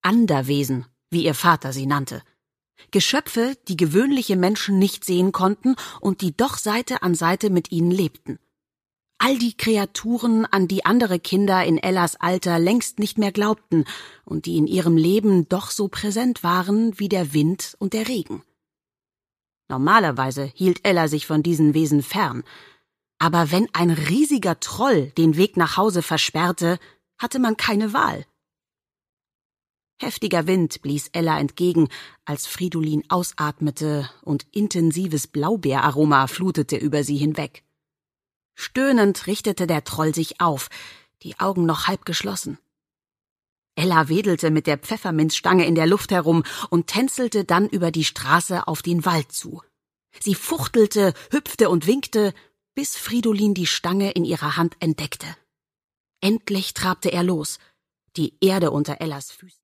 Anderwesen, wie ihr Vater sie nannte. Geschöpfe, die gewöhnliche Menschen nicht sehen konnten und die doch Seite an Seite mit ihnen lebten. All die Kreaturen, an die andere Kinder in Ellas Alter längst nicht mehr glaubten und die in ihrem Leben doch so präsent waren wie der Wind und der Regen. Normalerweise hielt Ella sich von diesen Wesen fern, aber wenn ein riesiger Troll den Weg nach Hause versperrte, hatte man keine Wahl. Heftiger Wind blies Ella entgegen, als Fridolin ausatmete und intensives Blaubeeraroma flutete über sie hinweg. Stöhnend richtete der Troll sich auf, die Augen noch halb geschlossen. Ella wedelte mit der Pfefferminzstange in der Luft herum und tänzelte dann über die Straße auf den Wald zu. Sie fuchtelte, hüpfte und winkte, bis Fridolin die Stange in ihrer Hand entdeckte. Endlich trabte er los, die Erde unter Ellas Füßen